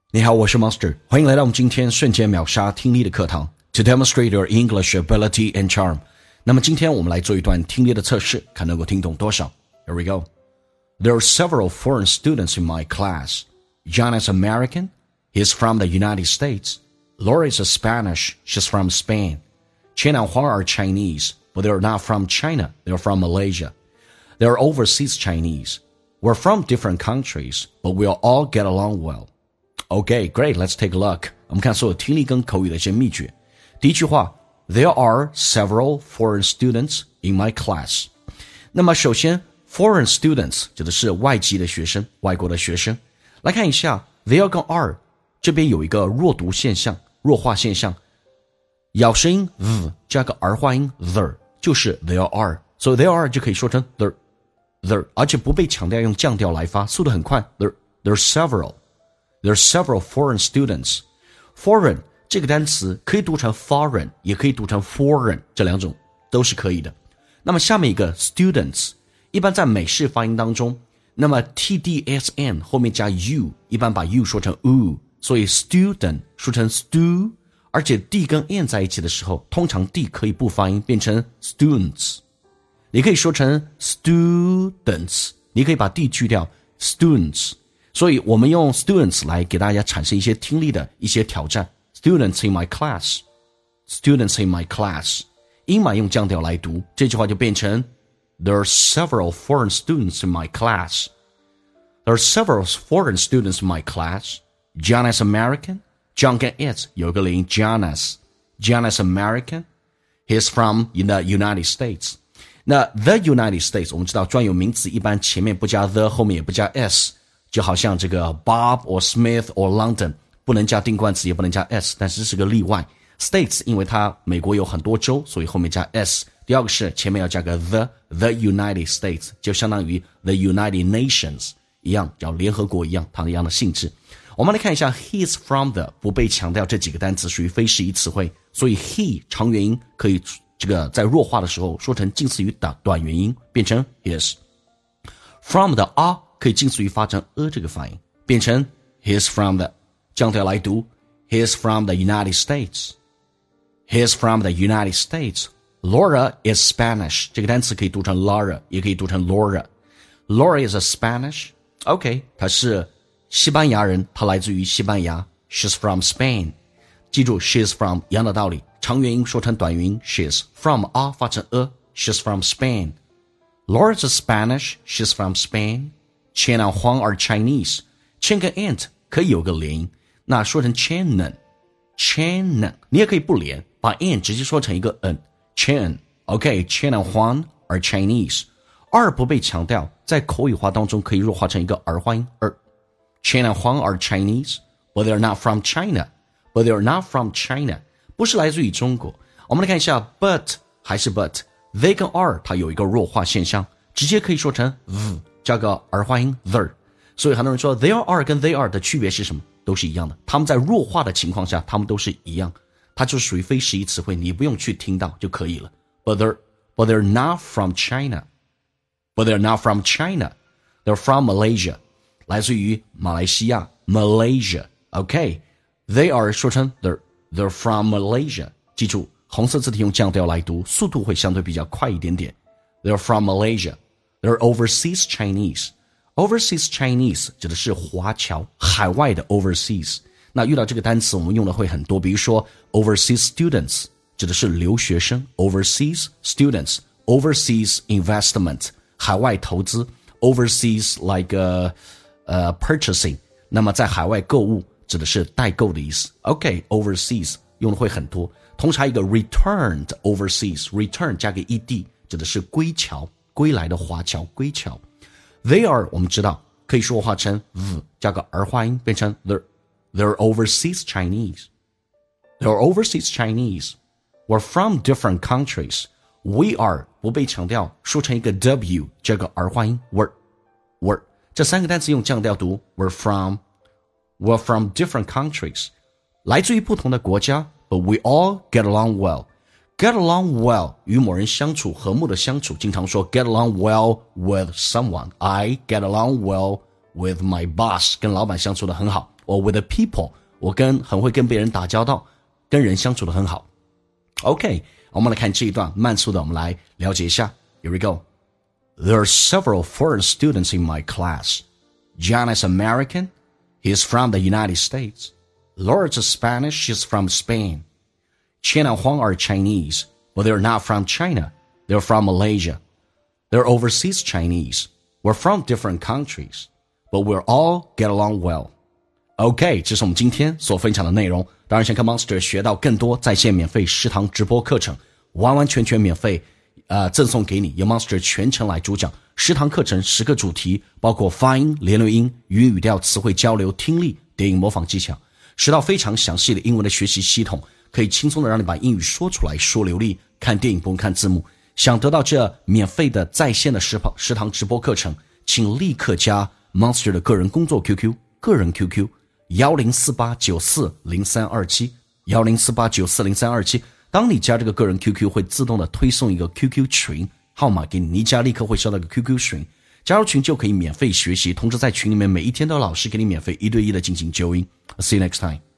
你好，我是 Monster， 欢迎来到我们今天瞬间秒杀听力的课堂 To demonstrate your English ability and charm。 那么今天我们来做一段听力的测试，看能够听懂多少。 Here we go. There are several foreign students in my class. John is American. He's from the United States. Laura is Spanish. She's from Spain. Chen and Huang are Chinese, but they're not from China. They're from Malaysia. They're overseas Chinese. We're from different countries, but we'll all get along well.Okay, great. Let's take a look. 我们看所有听力跟口语的一些秘诀。第一句话 There are several foreign students in my class. 那么首先 foreign students 指的是外籍的学生，外国的学生。来看一下 there 跟 are 这边有一个弱读现象，弱化现象，咬舌音 加个儿化音 there 就是 there are， 所以 there are 就可以说成 there， 而且不被强调用降调来发，速度很快。 There are several.There are several foreign students. Foreign 这个单词可以读成 foreign， 也可以读成 foreign， 这两种都是可以的。那么下面一个 students， 一般在美式发音当中，那么 tdsn 后面加 u， 一般把 u 说成 u， 所以 student 说成 stu， 而且 d 跟 n 在一起的时候，通常 d 可以不发音变成 students， 你可以说成 students， 你可以把 d 去掉 students，所以我们用 students 来给大家产生一些听力的一些挑战。 Students in my class. Students in my class. 英码用降调来读，这句话就变成 There are several foreign students in my class. There are several foreign students in my class. John is American. John 跟 it 有个零 John is American. He's from the United States. 那 the United States 我们知道专有名词一般前面不加 the， 后面也不加 s，就好像这个 Bob or Smith or London 不能加定冠词也不能加 s， 但是这是个例外。 States 因为它美国有很多州，所以后面加 s。 第二个是前面要加个 the United States， 就相当于 the United Nations 一样，叫联合国一样，它一样的性质。我们来看一下 he's from the 不被强调，这几个单词属于非实义词汇，所以 he 长元音可以这个在弱化的时候说成近似于短元音，变成 his。 from the are可以近似于发成这个发音，变成 he's from the， 降调来读 he's from the United States. He's from the United States. Laura is Spanish. 这个单词可以读成 Laura， 也可以读成 Laura. Laura is a Spanish. OK， 她是西班牙人，她来自于西班牙。She's from Spain. 记住 she's from 一样的道理，长元音说成短元音 she's from 发成she's from Spain. Laura is a Spanish. She's from Spain.Chen and Huang are Chinese. Chen 跟 ant 可以有个连音，那说成 Chen， 你也可以不连，把 ant 直接说成一个 Chen。 OK， Chen and Huang are Chinese. 二不被强调，在口语化当中可以弱化成一个儿化音 Chen and Huang are Chinese, but they're not from China. 不是来自于中国。我们来看一下 but 还是 but， they 跟 are 它有一个弱化现象，直接可以说成加个儿化音 there， 所以很多人说 there are 跟 they are 的区别是什么？都是一样的，他们在弱化的情况下他们都是一样，它就属于非实义词汇，你不用去听到就可以了。 but they're not from China. They're from Malaysia. 来自于马来西亚 Malaysia. OK， they are 说成 they're from Malaysia， 记住红色字体用降调来读，速度会相对比较快一点点。 They're from Malaysia.They're overseas Chinese. Overseas Chinese 指的是华侨，海外的 overseas。 那遇到这个单词我们用的会很多，比如说 overseas students 指的是留学生， overseas students. Overseas investment 海外投资， overseas like purchasing 那么在海外购物指的是代购的意思。 OK， overseas 用的会很多。同时还有一个 returned overseas， return 加个 ed 指的是归侨，归来的华侨，归侨。 They are 我们知道可以说化成 加个儿化音变成 they're overseas Chinese. They're overseas Chinese. We're from different countries. We are 不被强调，说成一个 w 加个儿化音 we're。 这三个单词用降调读 we're from different countries， 来自于不同的国家 but we all get along well.Get along well 与某人相处，和睦的相处，经常说 get along well with someone. I get along well with my boss， 跟老板相处得很好。 or with the people， 我很会跟别人打交道，跟人相处得很好。OK， 我们来看这一段慢速的，我们来了解一下。Here we go. There are several foreign students in my class. John is American. He is from the United States. Laura is Spanish. She's from Spain. Chen and Huang are Chinese, but they're not from China. They're from Malaysia. They're overseas Chinese. We're from different countries, but we'll all get along well. OK， 这是我们今天所分享的内容。当然想跟 Monster 学到更多在线免费食堂直播课程，完完全全免费赠送给你，由 Monster 全程来主讲。10堂课程10个主题，包括发音、连留音、语音语调、词汇交流、听力、电影模仿技巧，10道非常详细的英文的学习系统，可以轻松的让你把英语说出来，说流利。看电影不用看字幕。想得到这免费的在线的10堂直播课程，请立刻加 Monster 的个人工作 QQ， 个人 QQ 1048940327 1048940327。当你加这个个人 QQ， 会自动的推送一个 QQ 群号码给你，你一加立刻会收到一个 QQ 群，加入群就可以免费学习，同时在群里面每一天都有老师给你免费1对1的进行纠音。See you next time.